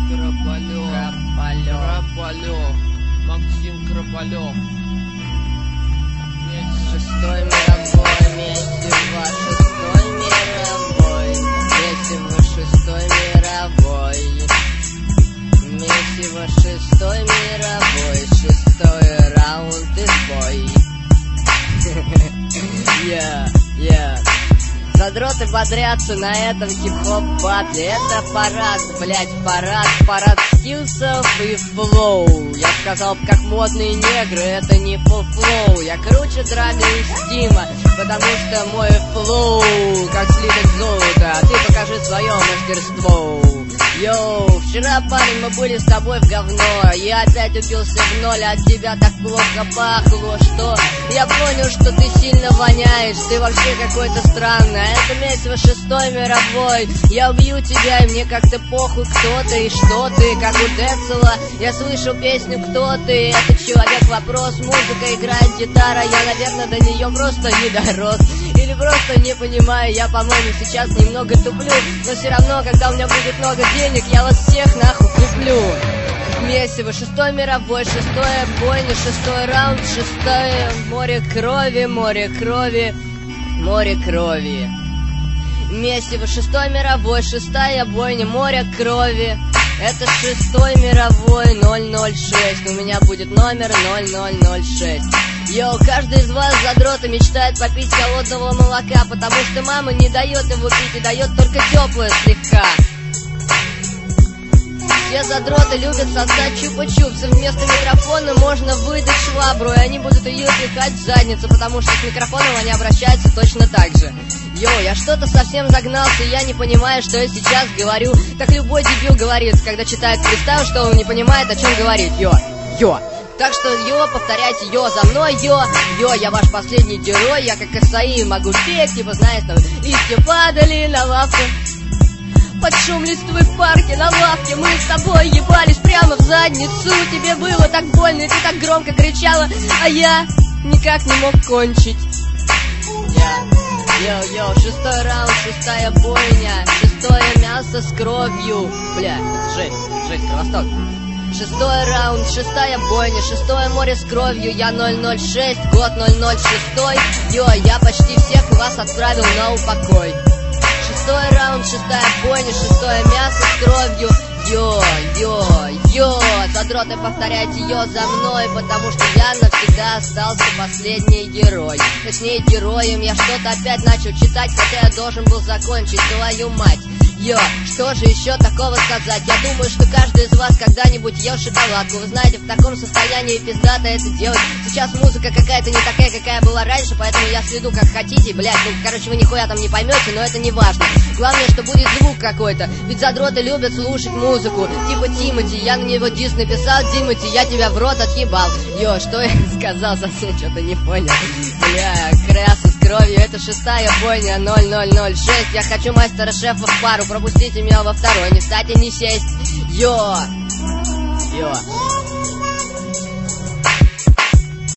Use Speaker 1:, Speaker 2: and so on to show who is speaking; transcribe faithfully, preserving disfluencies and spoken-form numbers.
Speaker 1: Крополев, Крополев, Максим Крополев.
Speaker 2: Шестой мировой, месиво, шестой мировой, месиво, шестой мировой, месиво, шестой мировой, шестой раунд и бой. Yeah, yeah. Задроты бодрятся на этом хип-хоп батле. Это парад, блять, парад, парад скиллсов и флоу. Я сказал бы, как модные негры, это не full flow. Я круче Драга и Стима, потому что мой флоу как слиток золота, а ты покажи свое мастерство. Йоу, вчера, парень, мы были с тобой в говно. Я опять упился в ноль, от тебя так плохо пахло, что я понял, что ты сильно воняешь. Ты вообще какой-то странный. А это месиво шестой мировой. Я убью тебя, и мне как-то похуй, кто ты и что ты. Как у Децела я слышал песню «Кто ты?». Это человек-вопрос, музыка, играет гитара. Я, наверное, до нее просто не дорос. Или просто не понимаю, я, по-моему, сейчас немного туплю. Но все равно, когда у меня будет много денег, я вас всех нахуй куплю. Месиво, шестой мировой, шестое бойня, шестой раунд, шестое море крови, море крови, море крови. Месиво, шестой мировой, шестая бойня, море крови. Это шестой мировой, ноль ноль шесть. У меня будет номер ноль ноль ноль шесть. Йоу, каждый из вас, задроты, мечтает попить холодного молока, потому что мама не дает его пить и дает только теплое слегка. Все задроты любят создать чупа-чупсы. Вместо микрофона можно выдать швабру, и они будут ее пихать в задницу, потому что с микрофоном они обращаются точно так же. Йоу, я что-то совсем загнался, я не понимаю, что я сейчас говорю. Так любой дебил говорит, когда читает кристалл, что он не понимает, о чем говорит. Йо, йо. Так что, йо, повторяйте, йо, за мной, йо, йо, я ваш последний герой, я как Исаи могу петь, типа, знаешь, там, листья падали на лавку. Под шум листвы в парке, на лавке мы с тобой ебались прямо в задницу. Тебе было так больно, и ты так громко кричала, а я никак не мог кончить. Йоу-йоу, шестой раунд, шестая бойня, шестое мясо с кровью. Бля, это жесть, жесть, Кровосток. Шестой раунд, шестая бойня, шестое море с кровью. Я ноль ноль шесть, год ноль ноль шесть. Йо, я почти всех вас отправил на упокой. Шестой раунд, шестая бойня, шестое мясо с кровью. Йо, йо, йо, задроты, повторяйте йо за мной, потому что я навсегда остался последний герой. Точнее, героем я что-то опять начал читать, хотя я должен был закончить, твою мать. Йо, что же еще такого сказать? Я думаю, что каждый из вас когда-нибудь ел шоколадку. Вы знаете, в таком состоянии пиздато это делать. Сейчас музыка какая-то не такая, какая была раньше, поэтому я сведу как хотите. Блять, ну, короче, вы нихуя там не поймете, но это не важно. Главное, что будет звук какой-то. Ведь задроты любят слушать музыку. Типа Тимати, я на него дис написал. Тимати, я тебя в рот отъебал. Йо, что я сказал, совсем что-то не понял. Бля, краса с кровью, это шестая бойня, ноль ноль ноль шесть. Я хочу мастера-шефа в пару, пропустите меня во второй, не встать и не сесть. Йо, йо.